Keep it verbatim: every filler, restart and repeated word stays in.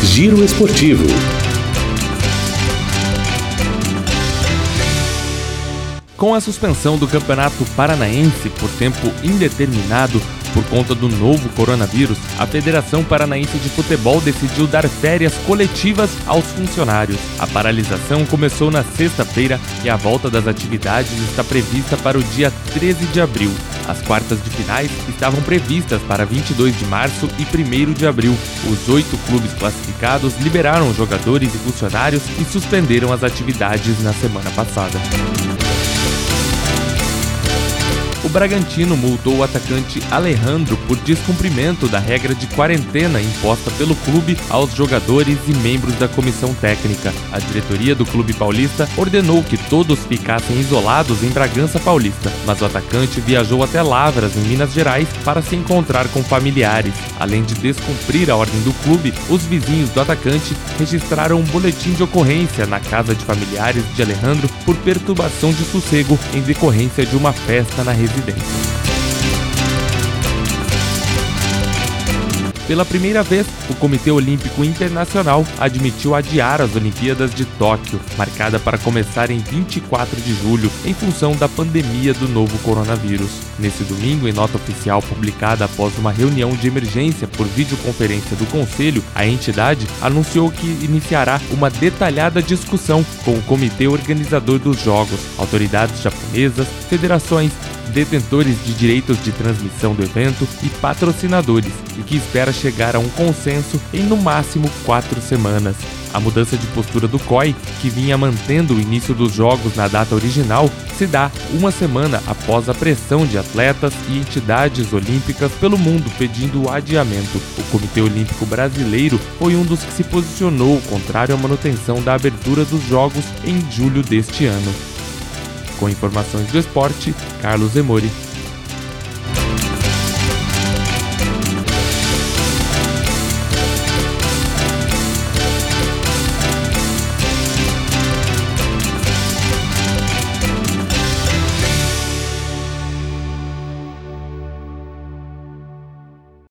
Giro Esportivo. Com a suspensão do Campeonato Paranaense por tempo indeterminado por conta do novo coronavírus, a Federação Paranaense de Futebol decidiu dar férias coletivas aos funcionários. A paralisação começou na sexta-feira e a volta das atividades está prevista para o dia treze de abril. As quartas de finais estavam previstas para vinte e dois de março e primeiro de abril. Os oito clubes classificados liberaram jogadores e funcionários e suspenderam as atividades na semana passada. O Bragantino multou o atacante Alejandro por descumprimento da regra de quarentena imposta pelo clube aos jogadores e membros da comissão técnica. A diretoria do clube paulista ordenou que todos ficassem isolados em Bragança Paulista, mas o atacante viajou até Lavras, em Minas Gerais, para se encontrar com familiares. Além de descumprir a ordem do clube, os vizinhos do atacante registraram um boletim de ocorrência na casa de familiares de Alejandro por perturbação de sossego em decorrência de uma festa na residência. Pela primeira vez, o Comitê Olímpico Internacional admitiu adiar as Olimpíadas de Tóquio, marcada para começar em vinte e quatro de julho, em função da pandemia do novo coronavírus. Nesse domingo, em nota oficial publicada após uma reunião de emergência por videoconferência do Conselho, a entidade anunciou que iniciará uma detalhada discussão com o comitê organizador dos Jogos, autoridades japonesas, federações, detentores de direitos de transmissão do evento e patrocinadores, e que espera chegar a um consenso em no máximo quatro semanas. A mudança de postura do C O I, que vinha mantendo o início dos jogos na data original, se dá uma semana após a pressão de atletas e entidades olímpicas pelo mundo pedindo o adiamento. O Comitê Olímpico Brasileiro foi um dos que se posicionou contrário à manutenção da abertura dos jogos em julho deste ano. Com informações do esporte, Carlos Zemori.